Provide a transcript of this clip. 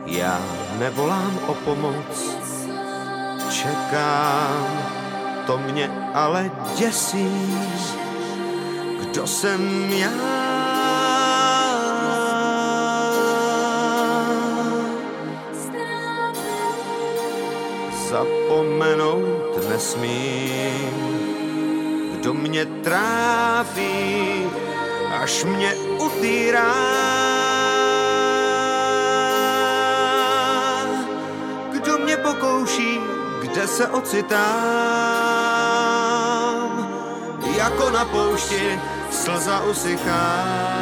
Já nevolám o pomoc, čekám, to mě ale děsí. Kdo jsem já? Zapomenout nesmím, kdo mě trápí, až mě utírá. Kdo mě pokouší, kde se ocitám, jako na poušti slza usychá.